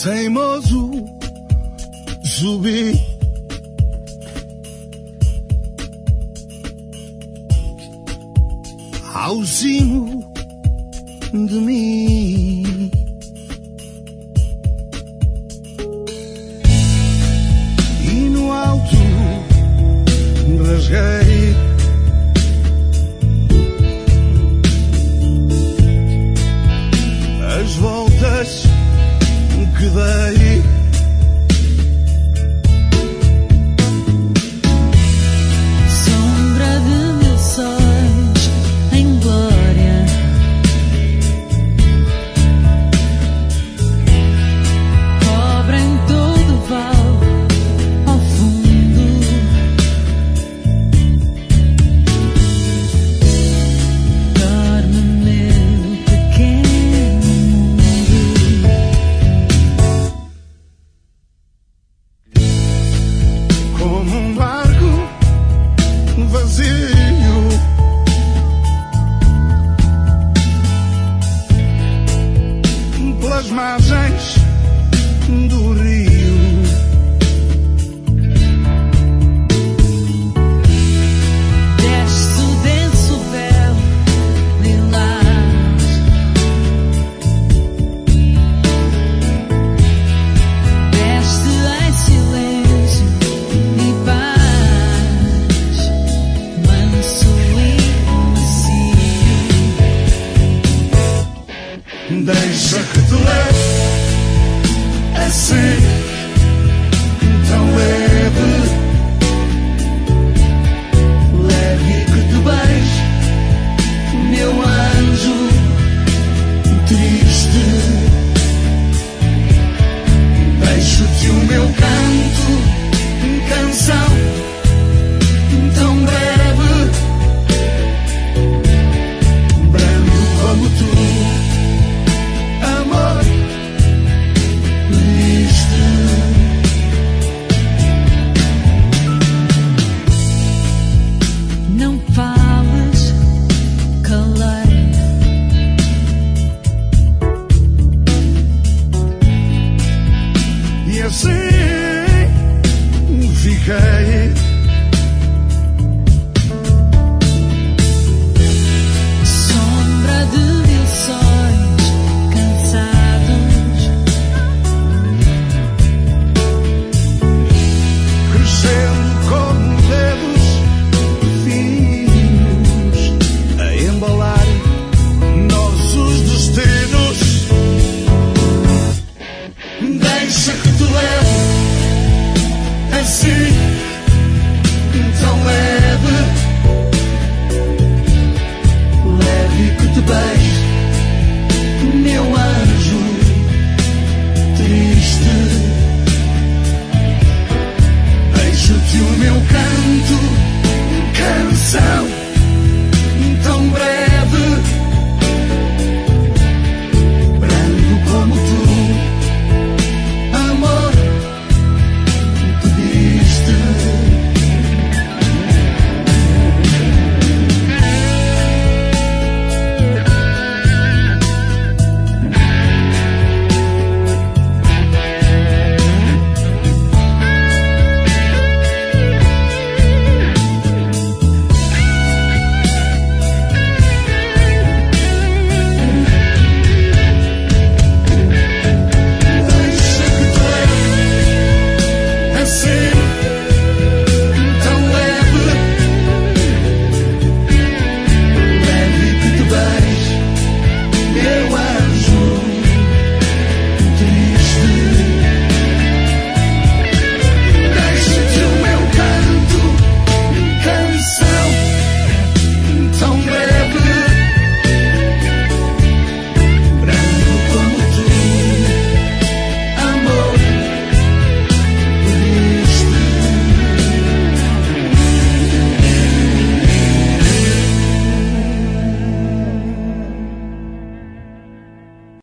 teimoso, subi ao cimo de mim. E no alto rasguei as voltas que dei. Sombra de meus sonhos em glória, cobrem todo o vale ao fundo. Dorme meu pequeno mundo, como um barco vazio, pelas margens do rio. desce o denso véu lilás, desce em silêncio e paz, manso e macio. Deixa que te leve assim.